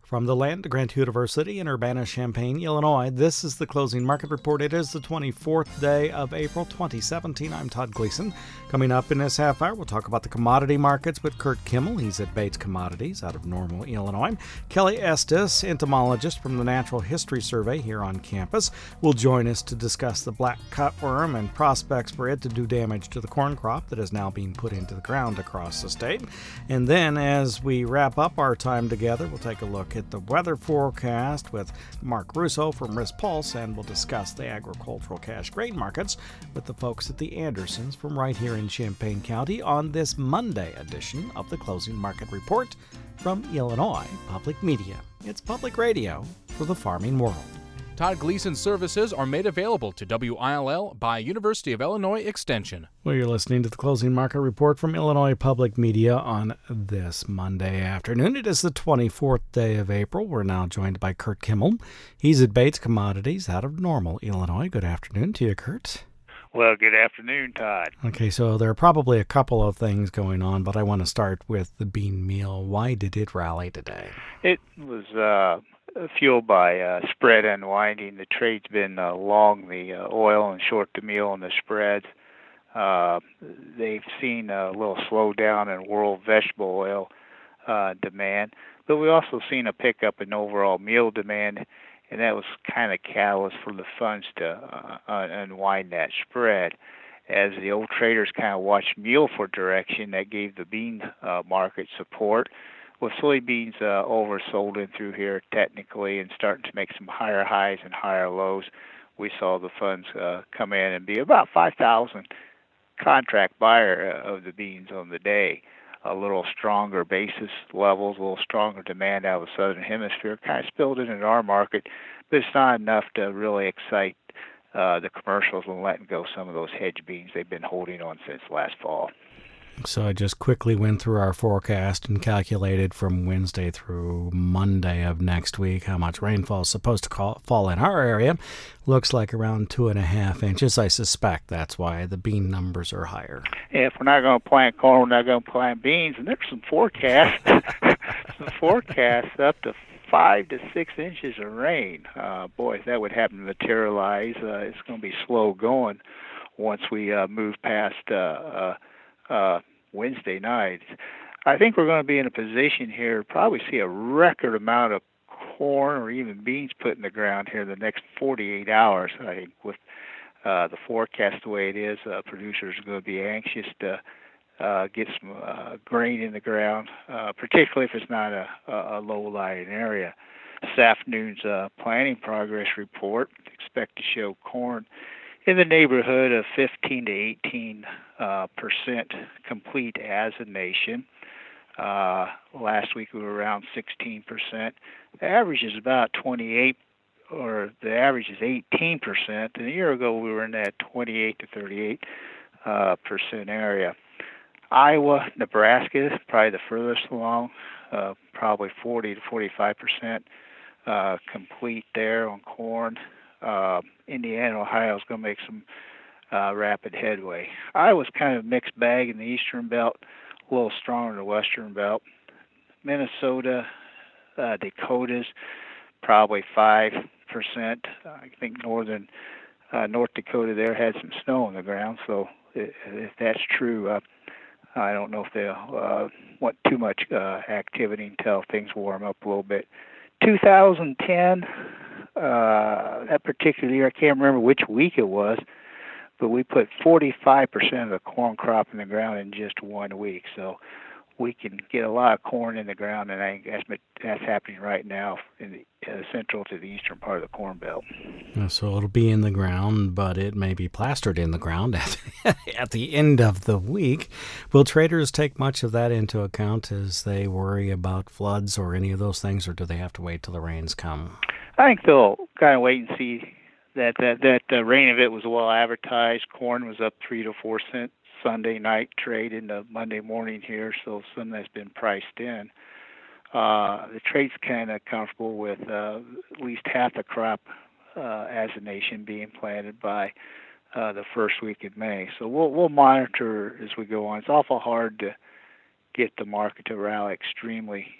From the land of Grant University in Urbana-Champaign, Illinois, this is the Closing Market Report. It is the 24th day of April 2017. I'm Todd Gleason. Coming up in this half hour, we'll talk about the commodity markets with Kurt Kimmel. He's at Bates Commodities out of Normal, Illinois. Kelly Estes, entomologist from the Natural History Survey here on campus, will join us to discuss the black cutworm and prospects for it to do damage to the corn crop that is now being put into the ground across the state. And then, as we wrap up our time together, we'll take a look at the weather forecast with Mark Russo from Risk Pulse, and we'll discuss the agricultural cash grain markets with the folks at the Andersons from right here in Champaign County on this Monday edition of the Closing Market Report from Illinois Public Media. It's public radio for the farming world. Todd Gleason's services are made available to WILL by University of Illinois Extension. Well, you're listening to the Closing Market Report from Illinois Public Media on this Monday afternoon. It is the 24th day of April. We're now joined by Kurt Kimmel. He's at Bates Commodities out of Normal, Illinois. Good afternoon to you, Kurt. Well, good afternoon, Todd. Okay, so there are probably a couple of things going on, but I want to start with the bean meal. Why did it rally today? It was fueled by spread unwinding. The trade's been long the oil and short the meal and the spreads. They've seen a little slowdown in world vegetable oil demand, but we've also seen a pickup in overall meal demand, and that was kind of catalyst for the funds to unwind that spread. As the old traders kind of watched meal for direction, that gave the bean market support. With soybeans oversold in through here technically and starting to make some higher highs and higher lows, we saw the funds come in and be about 5,000 contract buyer of the beans on the day. A little stronger basis levels, a little stronger demand out of the southern hemisphere kind of spilled into our market, but it's not enough to really excite the commercials and letting go some of those hedge beans they've been holding on since last fall. So I just quickly went through our forecast and calculated from Wednesday through Monday of next week how much rainfall is supposed to fall in our area. Looks like around 2.5 inches. I suspect that's why the bean numbers are higher. Yeah, if we're not going to plant corn, we're not going to plant beans. And there's some forecasts, up to 5 to 6 inches of rain. Boy, if that would happen to materialize, it's going to be slow going once we move past Wednesday night. I think we're going to be in a position here to probably see a record amount of corn or even beans put in the ground here in the next 48 hours. I think with the forecast the way it is, producers are going to be anxious to get some grain in the ground, particularly if it's not a low-lying area. This afternoon's planting progress report expect to show corn in the neighborhood of 15 to 18% complete as a nation. Last week we were around 16%. The average is about 28, or the average is 18%. And a year ago we were in that 28 to 38% area. Iowa, Nebraska is probably the furthest along, probably 40 to 45% complete there on corn. Indiana, Ohio is going to make some rapid headway. Iowa's kind of a mixed bag in the eastern belt, a little stronger in the western belt. Minnesota, Dakotas, probably 5%. I think North Dakota there had some snow on the ground, so if that's true, I don't know if they'll want too much activity until things warm up a little bit. 2010, that particular year, I can't remember which week it was, but we put 45% of the corn crop in the ground in just 1 week. So we can get a lot of corn in the ground, and I think that's happening right now in the central to the eastern part of the Corn Belt. So it'll be in the ground, but it may be plastered in the ground at the end of the week. Will traders take much of that into account as they worry about floods or any of those things, or do they have to wait till the rains come? I think they'll kind of wait and see that rain event was well advertised. Corn was up 3 to 4 cents Sunday night trade into Monday morning here, so some that's been priced in. The trade's kind of comfortable with at least half the crop as a nation being planted by the first week of May. So we'll monitor as we go on. It's awful hard to get the market to rally extremely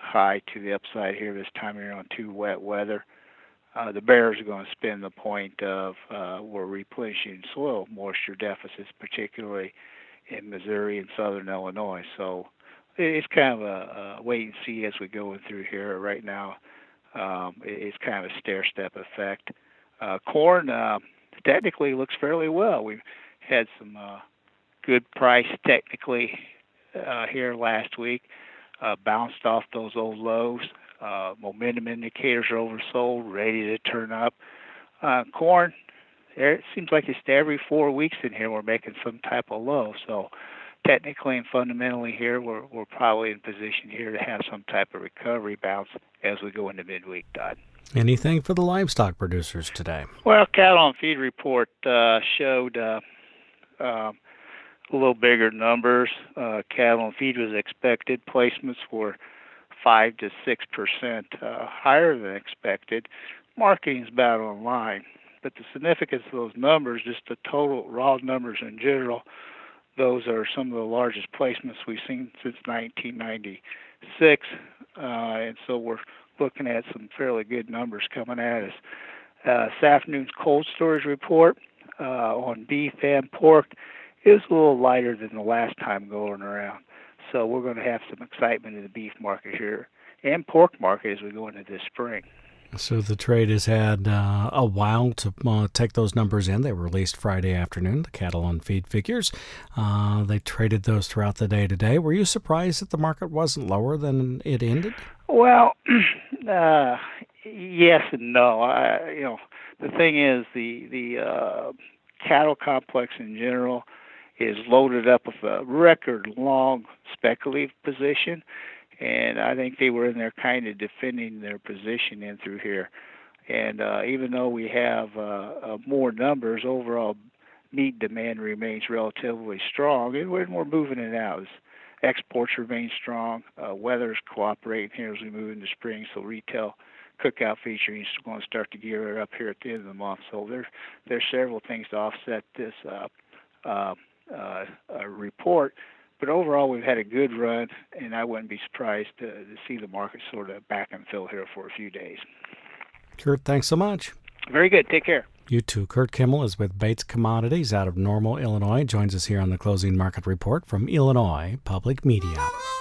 high to the upside here this time here on too wet weather. The bears are going to spin the point of we're replenishing soil moisture deficits, particularly in Missouri and southern Illinois. So it's kind of a wait and see as we go through here. Right now, it's kind of a stair-step effect. Corn technically looks fairly well. We've had some good price technically here last week, bounced off those old lows. Momentum indicators are oversold, ready to turn up. Corn, it seems like it's every 4 weeks in here we're making some type of low. So technically and fundamentally here, we're probably in position here to have some type of recovery bounce as we go into midweek, Todd. Anything for the livestock producers today? Well, cattle on feed report showed a little bigger numbers. Cattle on feed was expected. Placements were 5 to 6% higher than expected. Marketing is about online, but the significance of those numbers, just the total raw numbers in general, those are some of the largest placements we've seen since 1996, and so we're looking at some fairly good numbers coming at us. This afternoon's cold storage report on beef and pork is a little lighter than the last time going around. So we're going to have some excitement in the beef market here and pork market as we go into this spring. So the trade has had a while to take those numbers in. They were released Friday afternoon, the cattle on feed figures. They traded those throughout the day today. Were you surprised that the market wasn't lower than it ended? Well, yes and no. The thing is the cattle complex in general is loaded up with a record long speculative position, and I think they were in there kind of defending their position in through here. And even though we have more numbers, overall meat demand remains relatively strong, and we're moving it out. Exports remain strong. Weather's cooperating here as we move into spring, so retail cookout featuring is going to start to gear up here at the end of the month. So there's several things to offset this report. But overall, we've had a good run, and I wouldn't be surprised to see the market sort of back and fill here for a few days. Kurt, thanks so much. Very good. Take care. You too. Kurt Kimmel is with Bates Commodities out of Normal, Illinois. Joins us here on the Closing Market Report from Illinois Public Media.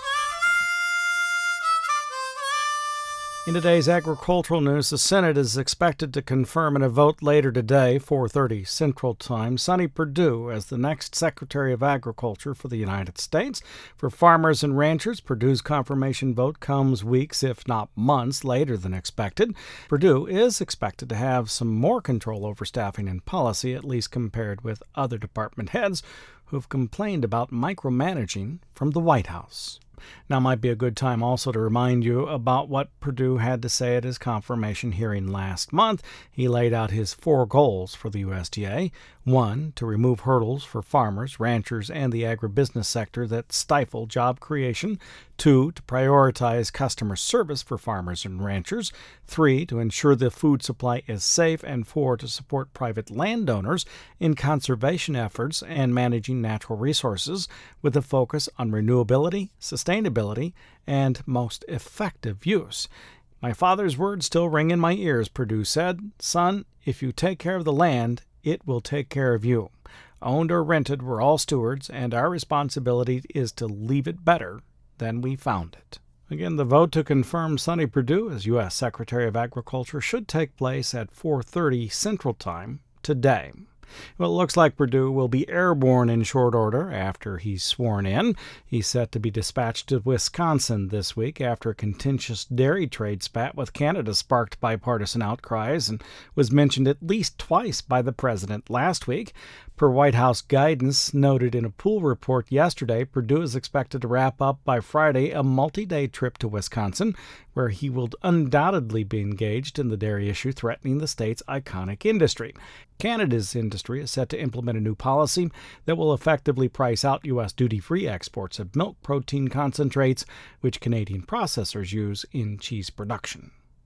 In today's agricultural news, the Senate is expected to confirm in a vote later today, 4:30 Central Time, Sonny Perdue as the next Secretary of Agriculture for the United States. For farmers and ranchers, Perdue's confirmation vote comes weeks, if not months, later than expected. Perdue is expected to have some more control over staffing and policy, at least compared with other department heads who've complained about micromanaging from the White House. Now might be a good time also to remind you about what Perdue had to say at his confirmation hearing last month. He laid out his 4 goals for the USDA. 1, to remove hurdles for farmers, ranchers, and the agribusiness sector that stifle job creation. 2, to prioritize customer service for farmers and ranchers. 3, to ensure the food supply is safe. And 4, to support private landowners in conservation efforts and managing natural resources with a focus on renewability, sustainability, and most effective use. My father's words still ring in my ears, Perdue said. Son, if you take care of the land, it will take care of you. Owned or rented, we're all stewards, and our responsibility is to leave it better than we found it. Again, the vote to confirm Sonny Perdue as U.S. Secretary of Agriculture should take place at 4:30 Central Time today. Well, it looks like Perdue will be airborne in short order after he's sworn in. He's set to be dispatched to Wisconsin this week after a contentious dairy trade spat with Canada sparked bipartisan outcries and was mentioned at least twice by the president last week. Per White House guidance noted in a pool report yesterday, Perdue is expected to wrap up by Friday a multi-day trip to Wisconsin, where he will undoubtedly be engaged in the dairy issue threatening the state's iconic industry. Canada's industry is set to implement a new policy that will effectively price out U.S. duty-free exports of milk protein concentrates, which Canadian processors use in cheese production.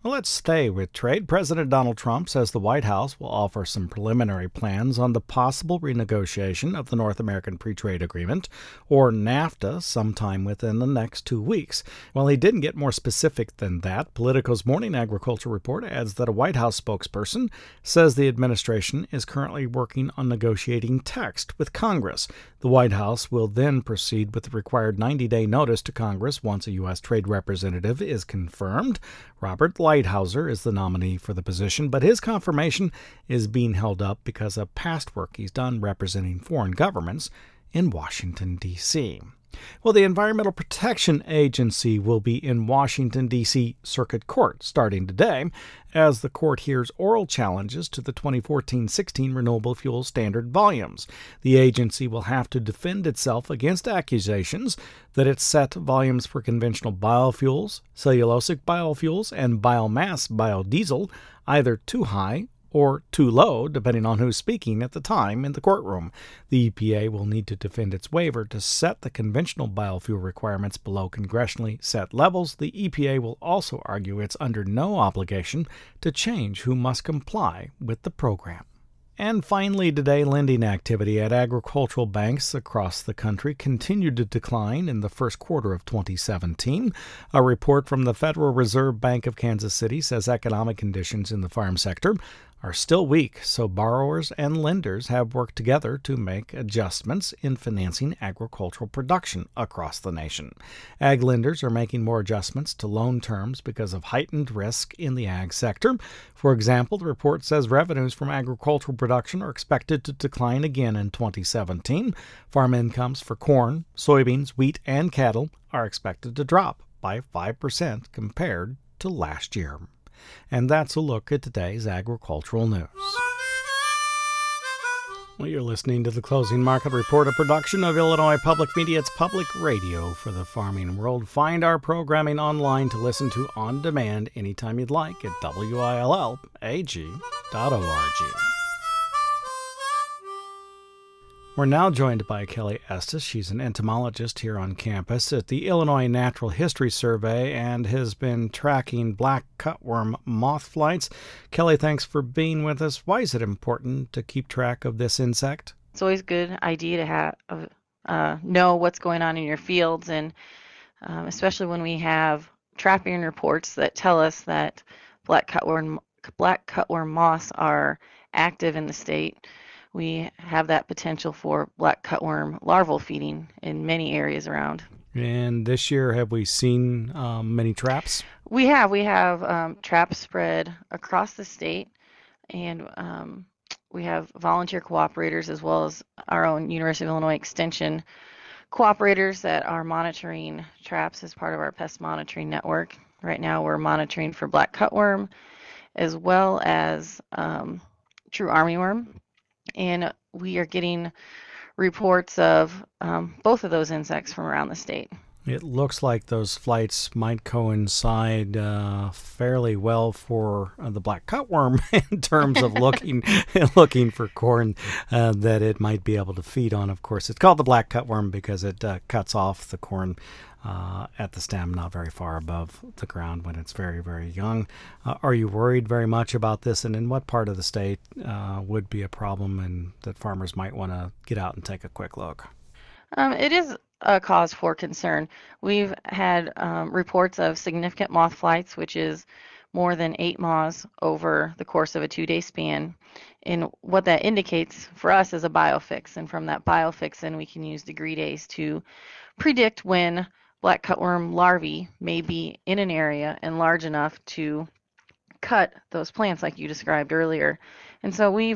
Well, let's stay with trade. President Donald Trump says the White House will offer some preliminary plans on the possible renegotiation of the North American Free Trade Agreement, or NAFTA, sometime within the next 2 weeks. While he didn't get more specific than that, Politico's Morning Agriculture Report adds that a White House spokesperson says the administration is currently working on negotiating text with Congress. The White House will then proceed with the required 90-day notice to Congress once a U.S. trade representative is confirmed. Robert Lighthouser is the nominee for the position, but his confirmation is being held up because of past work he's done representing foreign governments in Washington, D.C. Well, the Environmental Protection Agency will be in Washington, D.C. Circuit Court starting today as the court hears oral challenges to the 2014-16 renewable fuel standard volumes. The agency will have to defend itself against accusations that it set volumes for conventional biofuels, cellulosic biofuels, and biomass biodiesel either too high or too low, depending on who's speaking at the time in the courtroom. The EPA will need to defend its waiver to set the conventional biofuel requirements below congressionally set levels. The EPA will also argue it's under no obligation to change who must comply with the program. And finally today, lending activity at agricultural banks across the country continued to decline in the first quarter of 2017. A report from the Federal Reserve Bank of Kansas City says economic conditions in the farm sector are still weak, so borrowers and lenders have worked together to make adjustments in financing agricultural production across the nation. Ag lenders are making more adjustments to loan terms because of heightened risk in the ag sector. For example, the report says revenues from agricultural production are expected to decline again in 2017. Farm incomes for corn, soybeans, wheat, and cattle are expected to drop by 5% compared to last year. And that's a look at today's agricultural news. Well, you're listening to the Closing Market Report, a production of Illinois Public Media. It's public radio for the farming world. Find our programming online to listen to on demand anytime you'd like at WILLAG.org. We're now joined by Kelly Estes. She's an entomologist here on campus at the Illinois Natural History Survey and has been tracking black cutworm moth flights. Kelly, thanks for being with us. Why is it important to keep track of this insect? It's always a good idea to know what's going on in your fields, and especially when we have trapping reports that tell us that black cutworm moths are active in the state. We have that potential for black cutworm larval feeding in many areas around. And this year, have we seen many traps? We have traps spread across the state, and we have volunteer cooperators as well as our own University of Illinois Extension cooperators that are monitoring traps as part of our pest monitoring network. Right now we're monitoring for black cutworm as well as true armyworm. And we are getting reports of both of those insects from around the state. It looks like those flights might coincide fairly well for the black cutworm in terms of looking for corn that it might be able to feed on. Of course, it's called the black cutworm because it cuts off the corn at the stem, not very far above the ground when it's very, very young. Are you worried very much about this, and in what part of the state would be a problem and that farmers might want to get out and take a quick look? It is a cause for concern. We've had reports of significant moth flights, which is more than 8 moths over the course of a 2-day span. And what that indicates for us is a biofix. And from that biofix, then we can use degree days to predict when black cutworm larvae may be in an area and large enough to cut those plants like you described earlier. And so we've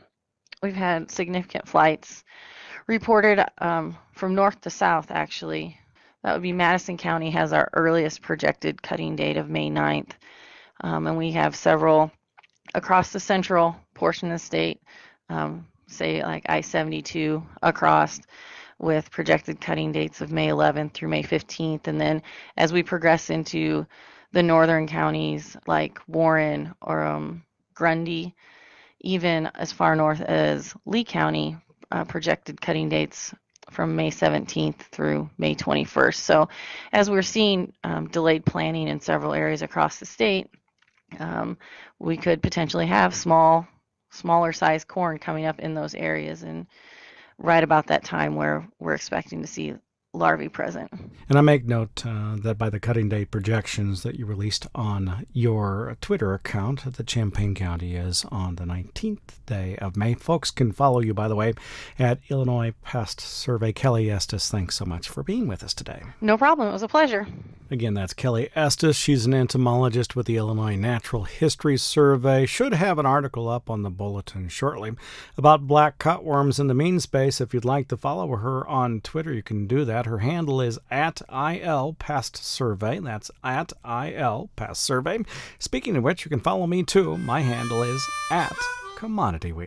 had significant flights reported from north to south, actually. That would be Madison County has our earliest projected cutting date of May 9th. And we have several across the central portion of the state, say like I-72 across, with projected cutting dates of May 11th through May 15th. And then as we progress into the northern counties like Warren or Grundy, even as far north as Lee County, projected cutting dates from May 17th through May 21st. So as we're seeing delayed planting in several areas across the state, we could potentially have smaller size corn coming up in those areas, and right about that time where we're expecting to see larvae present. And I make note that by the cutting date projections that you released on your Twitter account, that Champaign County is on the 19th day of May. Folks can follow you, by the way, at Illinois Pest Survey. Kelly Estes, thanks so much for being with us today. No problem. It was a pleasure. Again, that's Kelly Estes. She's an entomologist with the Illinois Natural History Survey. Should have an article up on the bulletin shortly about black cutworms in the mean space. If you'd like to follow her on Twitter, you can do that. Her handle is @ILPestSurvey. That's @ILPestSurvey. Speaking of which, you can follow me too. My handle is @CommodityWeek.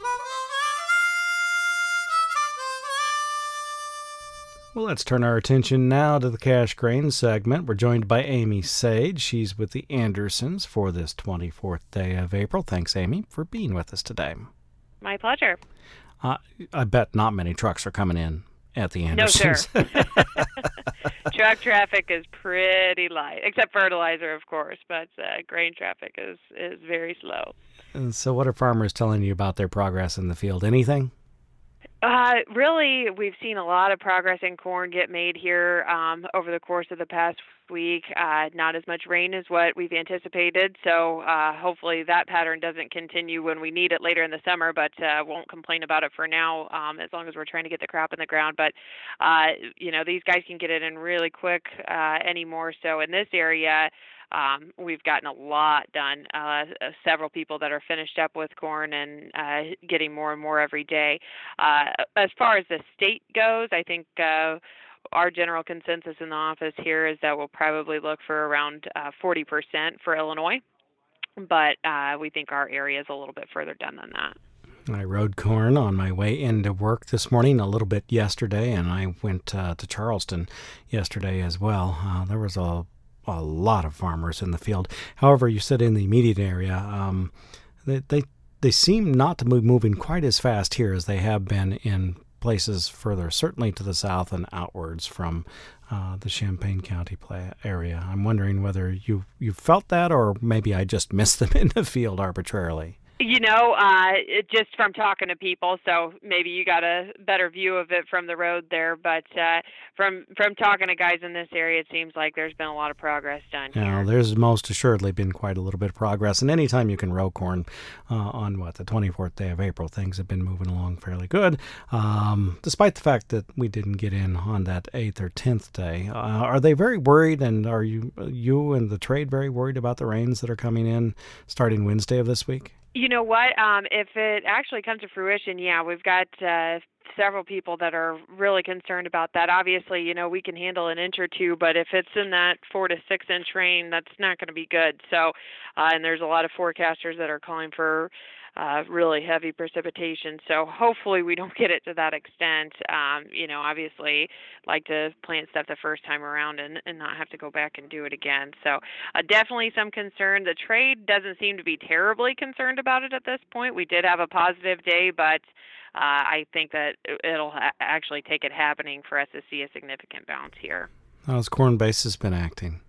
Well, let's turn our attention now to the Cash Grain segment. We're joined by Amy Sage. She's with the Andersons for this 24th day of April. Thanks, Amy, for being with us today. My pleasure. I bet not many trucks are coming in at the Andersons. No, sir. Truck traffic is pretty light, except fertilizer, of course, but grain traffic is very slow. And so what are farmers telling you about their progress in the field? Anything? Really, we've seen a lot of progress in corn get made here over the course of the past week. Not as much rain as what we've anticipated, so hopefully that pattern doesn't continue when we need it later in the summer, but won't complain about it for now as long as we're trying to get the crop in the ground. But, these guys can get it in really quick anymore. So in this area, we've gotten a lot done. Several people that are finished up with corn and getting more and more every day. As far as the state goes, I think our general consensus in the office here is that we'll probably look for around 40% for Illinois, but we think our area is a little bit further done than that. I rode corn on my way into work this morning, a little bit yesterday, and I went to Charleston yesterday as well. There was a lot of farmers in the field. However, you said in the immediate area, they seem not to be moving quite as fast here as they have been in places further, certainly to the south and outwards from the Champaign County area. I'm wondering whether you felt that, or maybe I just missed them in the field arbitrarily. Just from talking to people, so maybe you got a better view of it from the road there, but from talking to guys in this area, it seems like there's been a lot of progress done here. Yeah, there's most assuredly been quite a little bit of progress, and anytime you can row corn on the 24th day of April, things have been moving along fairly good, despite the fact that we didn't get in on that 8th or 10th day. Are they very worried, and are you and the trade very worried about the rains that are coming in starting Wednesday of this week? You know what? If it actually comes to fruition, yeah, we've got several people that are really concerned about that. Obviously, we can handle an inch or two, but if it's in that 4 to 6 inch rain, that's not going to be good. So, and there's a lot of forecasters that are calling for really heavy precipitation. So hopefully we don't get it to that extent. Obviously like to plant stuff the first time around and not have to go back and do it again. So definitely some concern. The trade doesn't seem to be terribly concerned about it at this point. We did have a positive day, but I think that it'll actually take it happening for us to see a significant bounce here. How's corn basis been acting?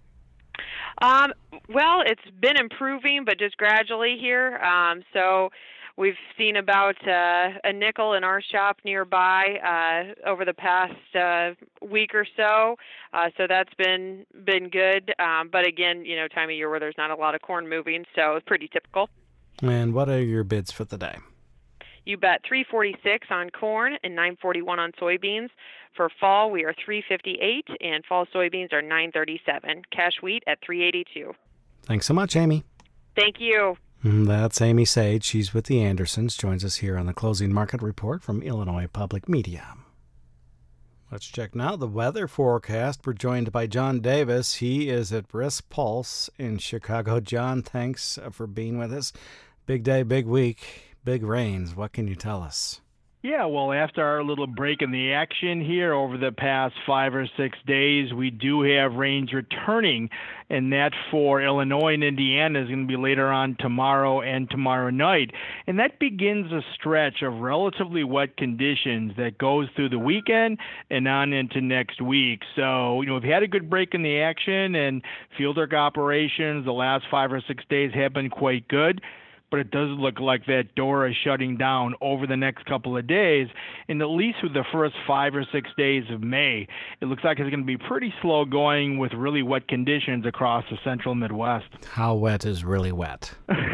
Well, it's been improving, but just gradually here. So we've seen about a nickel in our shop nearby over the past week or so. So that's been good. But again, time of year where there's not a lot of corn moving, so it's pretty typical. And what are your bids for the day? You bet $3.46 on corn and $9.41 on soybeans. For fall, we are $3.58, and fall soybeans are $9.37. Cash wheat at $3.82. Thanks so much, Amy. Thank you. That's Amy Sage. She's with the Andersons. Joins us here on the Closing Market Report from Illinois Public Media. Let's check now the weather forecast. We're joined by John Davis. He is at Brisk Pulse in Chicago. John, thanks for being with us. Big day, big week. Big rains. What can you tell us? Yeah, well, after our little break in the action here over the past 5 or 6 days, we do have rains returning, and that for Illinois and Indiana is going to be later on tomorrow and tomorrow night. And that begins a stretch of relatively wet conditions that goes through the weekend and on into next week. So, we've had a good break in the action, and field work operations the last 5 or 6 days have been quite good. But it does look like that door is shutting down over the next couple of days. And at least with the first 5 or 6 days of May, it looks like it's going to be pretty slow going with really wet conditions across the central Midwest. How wet is really wet?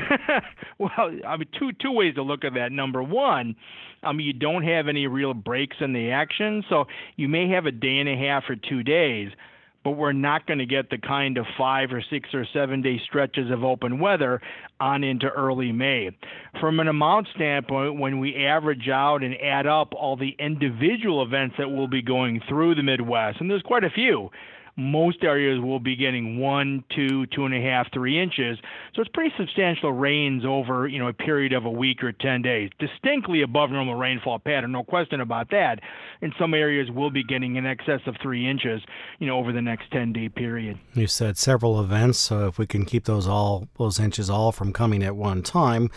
Well, two ways to look at that. Number one, you don't have any real breaks in the action, so you may have a day and a half or 2 days, but we're not going to get the kind of 5 or 6 or 7 day stretches of open weather on into early May. From an amount standpoint, when we average out and add up all the individual events that will be going through the Midwest, and there's quite a few, most areas will be getting 1, 2, 2.5, 3 inches. So it's pretty substantial rains over, a period of a week or 10 days. Distinctly above normal rainfall pattern, no question about that. And some areas will be getting in excess of 3 inches, over the next 10-day period. You said several events, so if we can keep those inches all from coming at one time,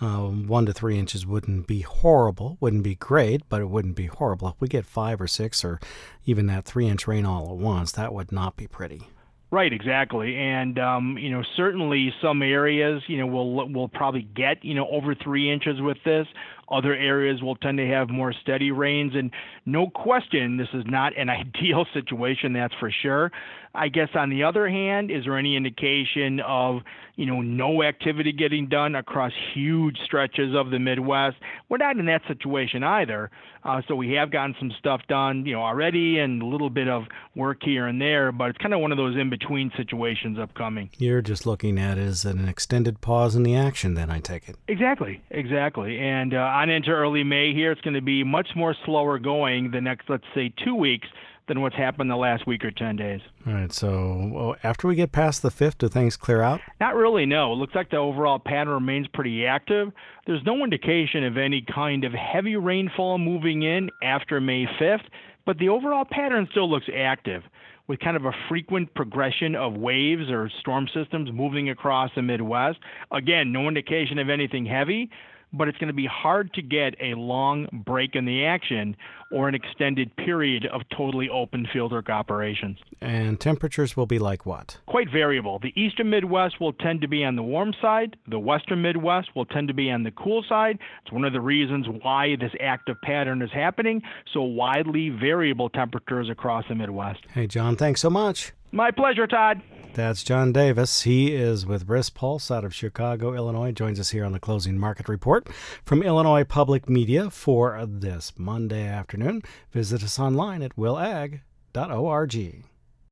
1 to 3 inches wouldn't be horrible, wouldn't be great, but it wouldn't be horrible. If we get 5 or 6 or even that 3-inch rain all at once, that would not be pretty. Right, exactly. And, certainly some areas, will probably get, over 3 inches with this. Other areas will tend to have more steady rains. And no question, this is not an ideal situation, that's for sure. I guess on the other hand, is there any indication of, no activity getting done across huge stretches of the Midwest? We're not in that situation either. So we have gotten some stuff done, already, and a little bit of work here and there, but it's kind of one of those in-between situations upcoming. You're just looking at it as an extended pause in the action, then, I take it. Exactly. And on into early May here, it's going to be much more slower going the next, let's say, 2 weeks than what's happened the last week or 10 days. All right, so after we get past the 5th, do things clear out? Not really, no. It looks like the overall pattern remains pretty active. There's no indication of any kind of heavy rainfall moving in after May 5th, but the overall pattern still looks active, with kind of a frequent progression of waves or storm systems moving across the Midwest. Again, no indication of anything heavy, but it's going to be hard to get a long break in the action or an extended period of totally open fieldwork operations. And temperatures will be like what? Quite variable. The eastern Midwest will tend to be on the warm side. The western Midwest will tend to be on the cool side. It's one of the reasons why this active pattern is happening, so widely variable temperatures across the Midwest. Hey, John, thanks so much. My pleasure, Todd. That's John Davis. He is with Brisk Pulse out of Chicago, Illinois. Joins us here on the Closing Market Report from Illinois Public Media for this Monday afternoon. Visit us online at willag.org.